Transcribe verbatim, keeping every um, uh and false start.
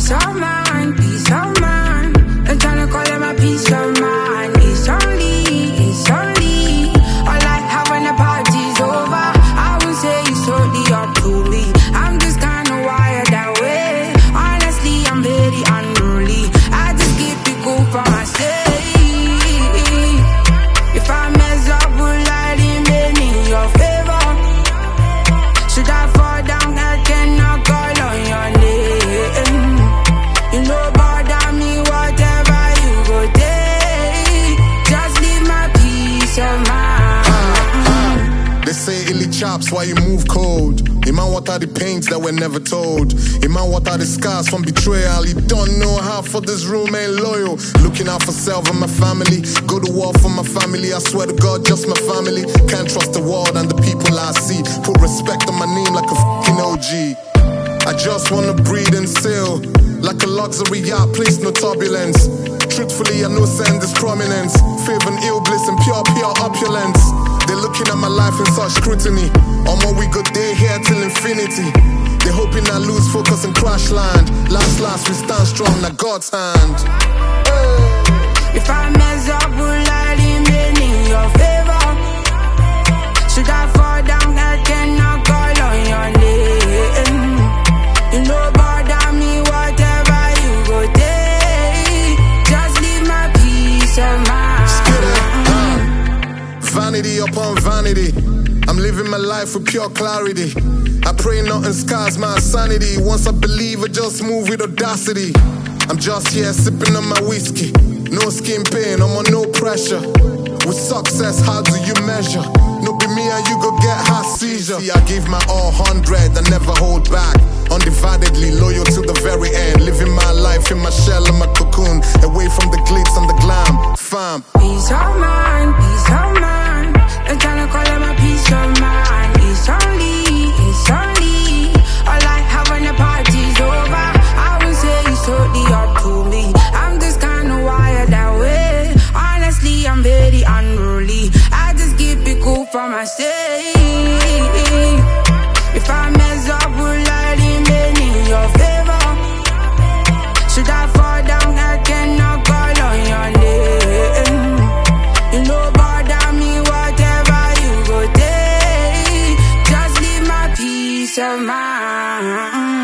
Peace of mind, peace of mind. I'm tryna call it my peace of mind. It's only, it's only all I have when the party's over. I would say it's totally up to me. I'm just kinda wired that way. Honestly, I'm very unruly. I just keep it cool for myself. If I mess up, will I remain in your favor? Should I fall down, I cannot call on your name. You know bother me, whatever you go take. Just leave my peace of mind. Ah, ah. They say illy chops while you move cold. Iman, what are the pains that were never told? Iman, what are the scars from betrayal? You don't know how for this room ain't loyal. Looking out for self and my family. Go to war for my family. I swear to God, just my family. Can't trust the world and the people I see. Put respect on my name like a fucking O G. I just wanna breathe and sail like a luxury yacht, place no turbulence. Truthfully, I know send this prominence. Favor and ill bliss and pure, pure opulence. They're looking at my life in such scrutiny. On what we good day here till infinity. They're hoping I lose focus and crash land. Last, last, we stand strong, now God's hand. Hey. If I mess up, will I remain in your favor? Should I fall down, I cannot call on your name. You know bother me, whatever you go take. Just leave my peace of mind. Uh, vanity upon vanity. I'm living my life with pure clarity. I pray nothing scars my sanity. Once I believe, I just move with audacity. I'm just here sipping on my whiskey. No skin pain, I'm on no pressure. With success, how do you measure? No be me and you go get heart seizure. See, I give my all hundred, I never hold back. Undividedly loyal to the very end. Living my life in my shell and my cocoon. Away from the glitz and the glam. Fam. Peace of mind, peace of mind. I'm tryna call it my peace of mind. It's only, it's only all I have when the party's over. I would say it's totally up to me. I'm just kinda wired that way. Honestly, I'm very unruly. I just keep it cool for myself. If I mess up, will I remain in your favor? Should I fall down, I cannot call on your name. You know bother me, whatever you go take. Just leave my peace of mind.